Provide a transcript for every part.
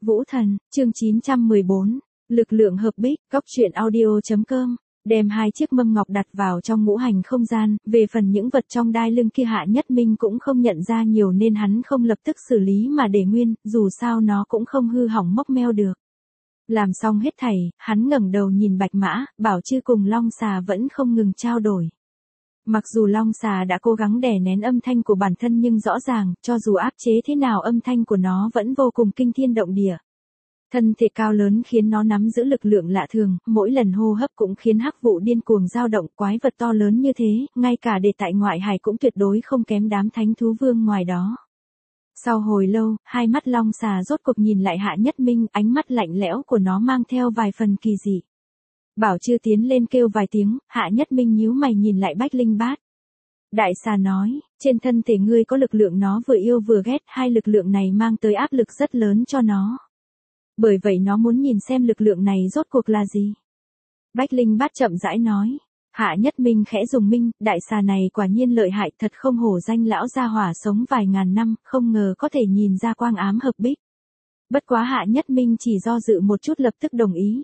Vũ Thần, chương 914, lực lượng hợp bích, góc truyện audio.com, đem hai chiếc mâm ngọc đặt vào trong ngũ hành không gian, về phần những vật trong đai lưng kia Hạ Nhất Minh cũng không nhận ra nhiều nên hắn không lập tức xử lý mà để nguyên, dù sao nó cũng không hư hỏng mốc meo được. Làm xong hết thảy, hắn ngẩng đầu nhìn Bạch Mã, Bảo Chư cùng Long Xà vẫn không ngừng trao đổi. Mặc dù Long Xà đã cố gắng đè nén âm thanh của bản thân nhưng rõ ràng, cho dù áp chế thế nào âm thanh của nó vẫn vô cùng kinh thiên động địa. Thân thể cao lớn khiến nó nắm giữ lực lượng lạ thường, mỗi lần hô hấp cũng khiến hắc vụ điên cuồng dao động, quái vật to lớn như thế, ngay cả để tại ngoại hải cũng tuyệt đối không kém đám thánh thú vương ngoài đó. Sau hồi lâu, hai mắt Long Xà rốt cuộc nhìn lại Hạ Nhất Minh, ánh mắt lạnh lẽo của nó mang theo vài phần kỳ dị. Bảo Chư tiến lên kêu vài tiếng, Hạ Nhất Minh nhíu mày nhìn lại Bách Linh Bát. Đại xà nói, trên thân thể ngươi có lực lượng nó vừa yêu vừa ghét, hai lực lượng này mang tới áp lực rất lớn cho nó. Bởi vậy nó muốn nhìn xem lực lượng này rốt cuộc là gì. Bách Linh Bát chậm rãi nói. Hạ Nhất Minh khẽ dùng minh, đại xà này quả nhiên lợi hại, thật không hổ danh lão gia hỏa sống vài ngàn năm, không ngờ có thể nhìn ra quang ám hợp bích. Bất quá Hạ Nhất Minh chỉ do dự một chút lập tức đồng ý.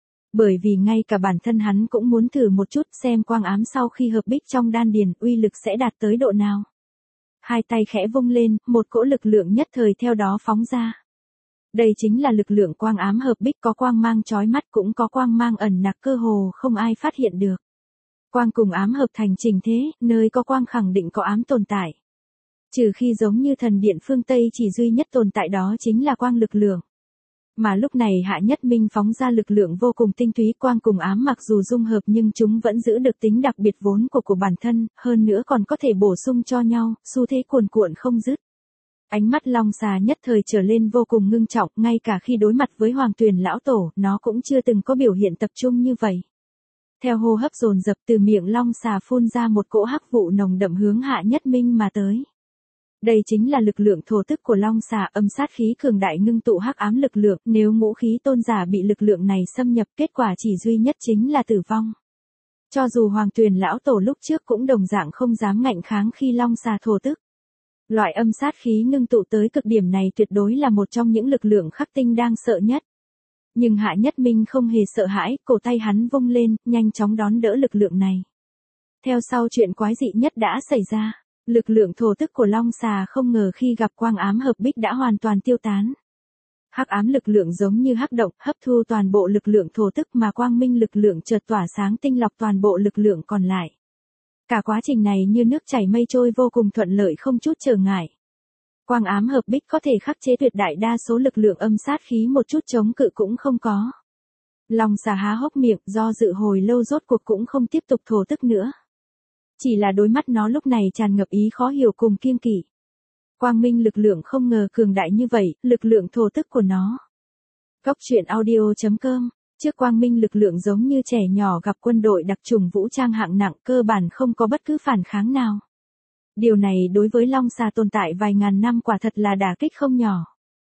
Bởi vì ngay cả bản thân hắn cũng muốn thử một chút xem quang ám sau khi hợp bích trong đan điền uy lực sẽ đạt tới độ nào. Hai tay khẽ vung lên, một cỗ lực lượng nhất thời theo đó phóng ra. Đây chính là lực lượng quang ám hợp bích, có quang mang chói mắt cũng có quang mang ẩn nặc cơ hồ không ai phát hiện được. Quang cùng ám hợp thành trình thế, nơi có quang khẳng định có ám tồn tại. Trừ khi giống như thần điện phương Tây chỉ duy nhất tồn tại đó chính là quang lực lượng. Mà lúc này Hạ Nhất Minh phóng ra lực lượng vô cùng tinh túy, quang cùng ám mặc dù dung hợp nhưng chúng vẫn giữ được tính đặc biệt vốn của bản thân, hơn nữa còn có thể bổ sung cho nhau, xu thế cuồn cuộn không dứt. Ánh mắt Long Xà nhất thời trở lên vô cùng ngưng trọng, ngay cả khi đối mặt với Hoàng Tuyền lão tổ, nó cũng chưa từng có biểu hiện tập trung như vậy. Theo hô hấp dồn dập từ miệng Long Xà phun ra một cỗ hắc vụ nồng đậm hướng Hạ Nhất Minh mà tới. Đây chính là lực lượng thổ tức của Long Xà, âm sát khí cường đại ngưng tụ hắc ám lực lượng, nếu ngũ khí tôn giả bị lực lượng này xâm nhập, kết quả chỉ duy nhất chính là tử vong. Cho dù Hoàng Tuyền lão tổ lúc trước cũng đồng dạng không dám ngạnh kháng khi Long Xà thổ tức. Loại âm sát khí ngưng tụ tới cực điểm này tuyệt đối là một trong những lực lượng khắc tinh đang sợ nhất. Nhưng Hạ Nhất Minh không hề sợ hãi, cổ tay hắn vung lên, nhanh chóng đón đỡ lực lượng này. Theo sau chuyện quái dị nhất đã xảy ra. Lực lượng thổ tức của Long Xà không ngờ khi gặp quang ám hợp bích đã hoàn toàn tiêu tán. Hắc ám lực lượng giống như hắc động, hấp thu toàn bộ lực lượng thổ tức mà quang minh lực lượng chợt tỏa sáng tinh lọc toàn bộ lực lượng còn lại. Cả quá trình này như nước chảy mây trôi vô cùng thuận lợi không chút trở ngại. Quang ám hợp bích có thể khắc chế tuyệt đại đa số lực lượng âm sát khí, một chút chống cự cũng không có. Long Xà há hốc miệng, do dự hồi lâu rốt cuộc cũng không tiếp tục thổ tức nữa. Chỉ là đôi mắt nó lúc này tràn ngập ý khó hiểu cùng kiêng kỵ. Quang minh lực lượng không ngờ cường đại như vậy, lực lượng thổ tức của nó. Góc truyện audio.com, trước quang minh lực lượng giống như trẻ nhỏ gặp quân đội đặc chủng vũ trang hạng nặng, cơ bản không có bất cứ phản kháng nào. Điều này đối với Long Xà tồn tại vài ngàn năm quả thật là đả kích không nhỏ.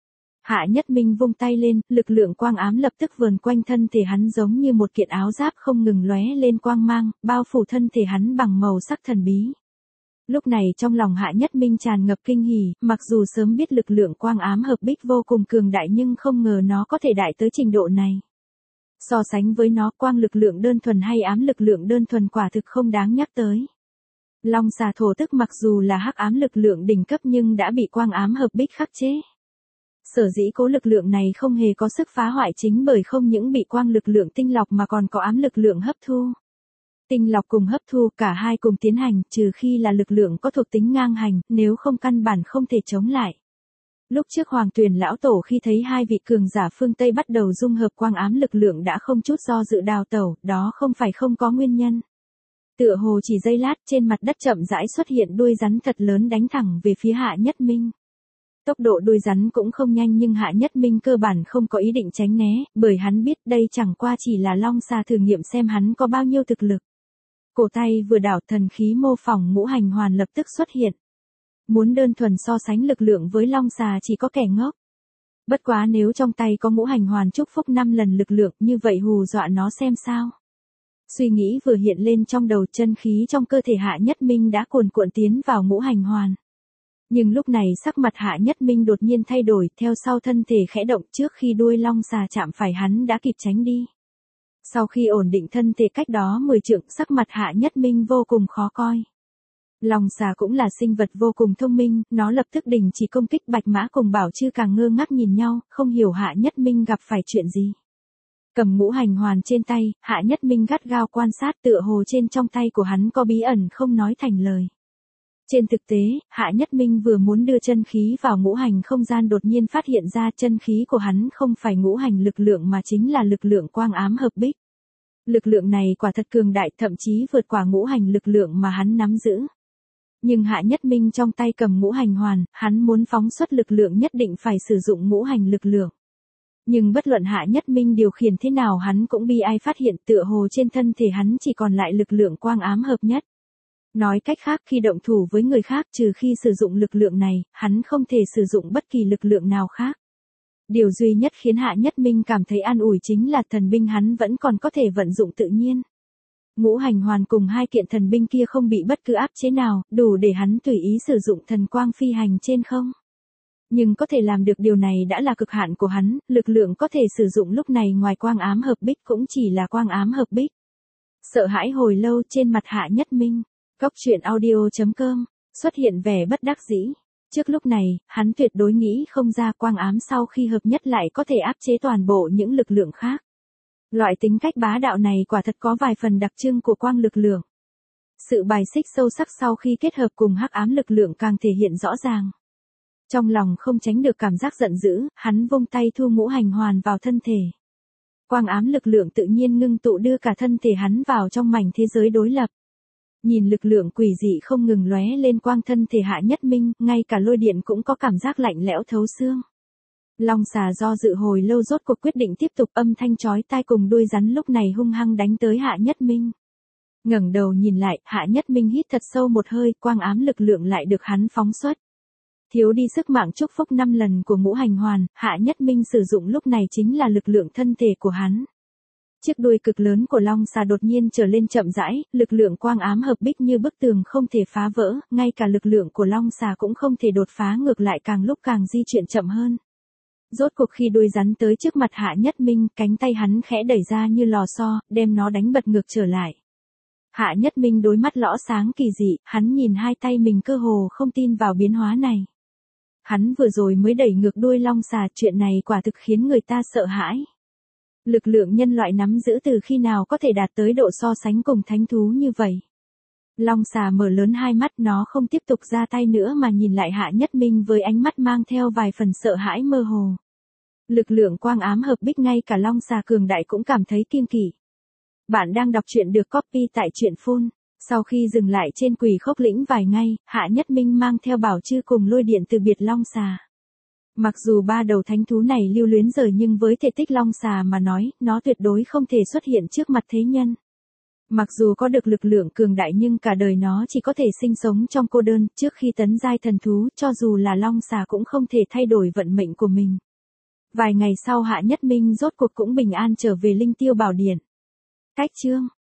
Hạ Nhất Minh vung tay lên, lực lượng quang ám lập tức vờn quanh thân thể hắn giống như một kiện áo giáp không ngừng lóe lên quang mang, bao phủ thân thể hắn bằng màu sắc thần bí. Lúc này trong lòng Hạ Nhất Minh tràn ngập kinh hỉ, mặc dù sớm biết lực lượng quang ám hợp bích vô cùng cường đại nhưng không ngờ nó có thể đại tới trình độ này. So sánh với nó, quang lực lượng đơn thuần hay ám lực lượng đơn thuần quả thực không đáng nhắc tới. Long Xà thổ tức mặc dù là hắc ám lực lượng đỉnh cấp nhưng đã bị quang ám hợp bích khắc chế. Sở dĩ cố lực lượng này không hề có sức phá hoại chính bởi không những bị quang lực lượng tinh lọc mà còn có ám lực lượng hấp thu. Tinh lọc cùng hấp thu cả hai cùng tiến hành, trừ khi là lực lượng có thuộc tính ngang hành, nếu không căn bản không thể chống lại. Lúc trước Hoàng Tuyền lão tổ khi thấy hai vị cường giả phương Tây bắt đầu dung hợp quang ám lực lượng đã không chút do dự đào tẩu, đó không phải không có nguyên nhân. Tựa hồ chỉ giây lát trên mặt đất chậm rãi xuất hiện đuôi rắn thật lớn đánh thẳng về phía Hạ Nhất Minh. Tốc độ đuôi rắn cũng không nhanh nhưng Hạ Nhất Minh cơ bản không có ý định tránh né, bởi hắn biết đây chẳng qua chỉ là Long Xà thử nghiệm xem hắn có bao nhiêu thực lực. Cổ tay vừa đảo, thần khí mô phỏng ngũ hành hoàn lập tức xuất hiện. Muốn đơn thuần so sánh lực lượng với Long Xà chỉ có kẻ ngốc. Bất quá nếu trong tay có ngũ hành hoàn chúc phúc 5 lần lực lượng như vậy hù dọa nó xem sao. Suy nghĩ vừa hiện lên trong đầu, chân khí trong cơ thể Hạ Nhất Minh đã cuồn cuộn tiến vào ngũ hành hoàn. Nhưng lúc này sắc mặt Hạ Nhất Minh đột nhiên thay đổi, theo sau thân thể khẽ động, trước khi đuôi long xà chạm phải hắn đã kịp tránh đi. Sau khi ổn định thân thể cách đó 10 trượng, sắc mặt Hạ Nhất Minh vô cùng khó coi. Long xà cũng là sinh vật vô cùng thông minh, nó lập tức đình chỉ công kích. Bạch Mã cùng Bảo Chư càng ngơ ngác nhìn nhau, không hiểu Hạ Nhất Minh gặp phải chuyện gì. Cầm ngũ hành hoàn trên tay, Hạ Nhất Minh gắt gao quan sát, tựa hồ trên trong tay của hắn có bí ẩn không nói thành lời. Trên thực tế, Hạ Nhất Minh vừa muốn đưa chân khí vào ngũ hành không gian, đột nhiên phát hiện ra chân khí của hắn không phải ngũ hành lực lượng mà chính là lực lượng quang ám hợp bích. Lực lượng này quả thật cường đại, thậm chí vượt qua ngũ hành lực lượng mà hắn nắm giữ. Nhưng Hạ Nhất Minh trong tay cầm ngũ hành hoàn, hắn muốn phóng xuất lực lượng nhất định phải sử dụng ngũ hành lực lượng. Nhưng bất luận Hạ Nhất Minh điều khiển thế nào hắn cũng bi ai phát hiện tựa hồ trên thân thể hắn chỉ còn lại lực lượng quang ám hợp nhất. Nói cách khác, khi động thủ với người khác trừ khi sử dụng lực lượng này, hắn không thể sử dụng bất kỳ lực lượng nào khác. Điều duy nhất khiến Hạ Nhất Minh cảm thấy an ủi chính là thần binh hắn vẫn còn có thể vận dụng tự nhiên. Ngũ hành hoàn cùng hai kiện thần binh kia không bị bất cứ áp chế nào, đủ để hắn tùy ý sử dụng thần quang phi hành trên không. Nhưng có thể làm được điều này đã là cực hạn của hắn, lực lượng có thể sử dụng lúc này ngoài quang ám hợp bích cũng chỉ là quang ám hợp bích. Sợ hãi hồi lâu trên mặt Hạ Nhất Minh. Góc truyện audio.com, xuất hiện vẻ bất đắc dĩ. Trước lúc này, hắn tuyệt đối nghĩ không ra quang ám sau khi hợp nhất lại có thể áp chế toàn bộ những lực lượng khác. Loại tính cách bá đạo này quả thật có vài phần đặc trưng của quang lực lượng. Sự bài xích sâu sắc sau khi kết hợp cùng hắc ám lực lượng càng thể hiện rõ ràng. Trong lòng không tránh được cảm giác giận dữ, hắn vung tay thu ngũ hành hoàn vào thân thể. Quang ám lực lượng tự nhiên ngưng tụ đưa cả thân thể hắn vào trong mảnh thế giới đối lập. Nhìn lực lượng quỷ dị không ngừng lóe lên quang thân thể Hạ Nhất Minh, ngay cả lôi điện cũng có cảm giác lạnh lẽo thấu xương. Long xà do dự hồi lâu rốt cuộc quyết định tiếp tục, âm thanh chói tai cùng đuôi rắn lúc này hung hăng đánh tới Hạ Nhất Minh. Ngẩng đầu nhìn lại, Hạ Nhất Minh hít thật sâu một hơi, quang ám lực lượng lại được hắn phóng xuất. Thiếu đi sức mạng chúc phúc 5 lần của ngũ hành hoàn, Hạ Nhất Minh sử dụng lúc này chính là lực lượng thân thể của hắn. Chiếc đuôi cực lớn của long xà đột nhiên trở lên chậm rãi, lực lượng quang ám hợp bích như bức tường không thể phá vỡ, ngay cả lực lượng của long xà cũng không thể đột phá, ngược lại càng lúc càng di chuyển chậm hơn. Rốt cuộc khi đuôi rắn tới trước mặt Hạ Nhất Minh, cánh tay hắn khẽ đẩy ra như lò xo, đem nó đánh bật ngược trở lại. Hạ Nhất Minh đối mắt lõ sáng kỳ dị, hắn nhìn hai tay mình cơ hồ không tin vào biến hóa này. Hắn vừa rồi mới đẩy ngược đuôi long xà, chuyện này quả thực khiến người ta sợ hãi. Lực lượng nhân loại nắm giữ từ khi nào có thể đạt tới độ so sánh cùng thánh thú như vậy. Long xà mở lớn hai mắt, nó không tiếp tục ra tay nữa mà nhìn lại Hạ Nhất Minh với ánh mắt mang theo vài phần sợ hãi mơ hồ. Lực lượng quang ám hợp bích ngay cả long xà cường đại cũng cảm thấy kiêng kỵ. Bạn đang đọc truyện được copy tại truyện phone. Sau khi dừng lại trên Quỷ Khốc lĩnh vài ngày, Hạ Nhất Minh mang theo Bảo Chư cùng lôi điện từ biệt long xà. Mặc dù ba đầu thánh thú này lưu luyến rời nhưng với thể tích long xà mà nói, nó tuyệt đối không thể xuất hiện trước mặt thế nhân. Mặc dù có được lực lượng cường đại nhưng cả đời nó chỉ có thể sinh sống trong cô đơn, trước khi tấn giai thần thú, cho dù là long xà cũng không thể thay đổi vận mệnh của mình. Vài ngày sau Hạ Nhất Minh rốt cuộc cũng bình an trở về Linh Tiêu Bảo Điện. Cách chương